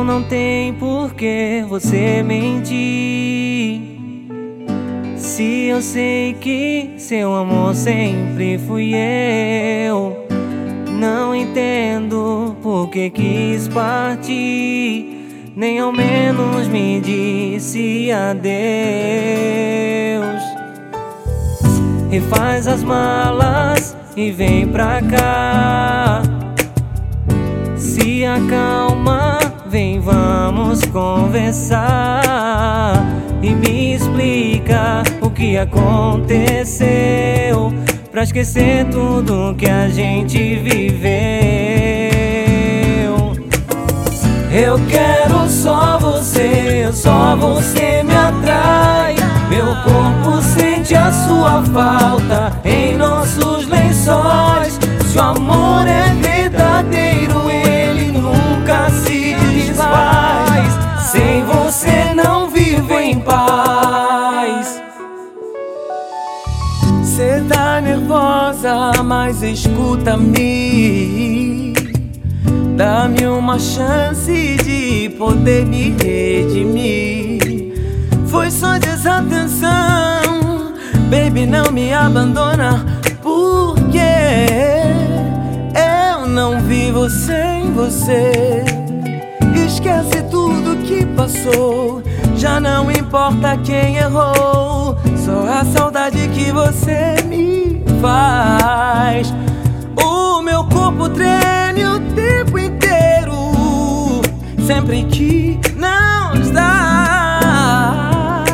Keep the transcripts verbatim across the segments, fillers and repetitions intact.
não tem por que você mentir. Se eu sei que seu amor sempre fui eu, não entendo por que quis partir, nem ao menos me disse adeus. Refaz as malas e vem pra cá. Se acalma, vem, vamos conversar e me explica o que aconteceu, pra esquecer tudo que a gente viveu. Eu quero só você, só você me atrai. Meu corpo sente a sua falta em nossos lençóis. Se o amor é verdadeiro, ele nunca se desfaz. Sem você não vivo em paz. Cê tá nervosa, mas escuta-me. Dá-me uma chance de poder me redimir. Foi só desatenção, baby, não me abandona, porque eu não vivo sem você. Esquece tudo que passou, já não importa quem errou, só a saudade que você me faz. O meu corpo treme o tempo inteiro, sempre que não está.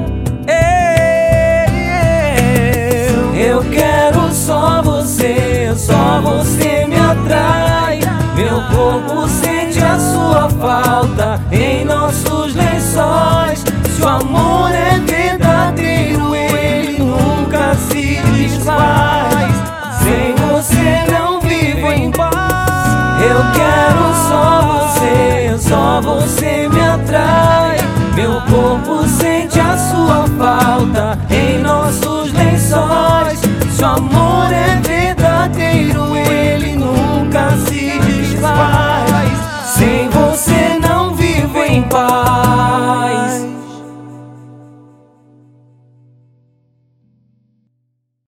Eu quero só você, só você me atrai. Meu corpo sente a sua falta em nossos lençóis. Se o amor é verdadeiro, ele nunca se desfaz. Sem você não vivo em paz. Eu quero só você, só você me atrai. Meu corpo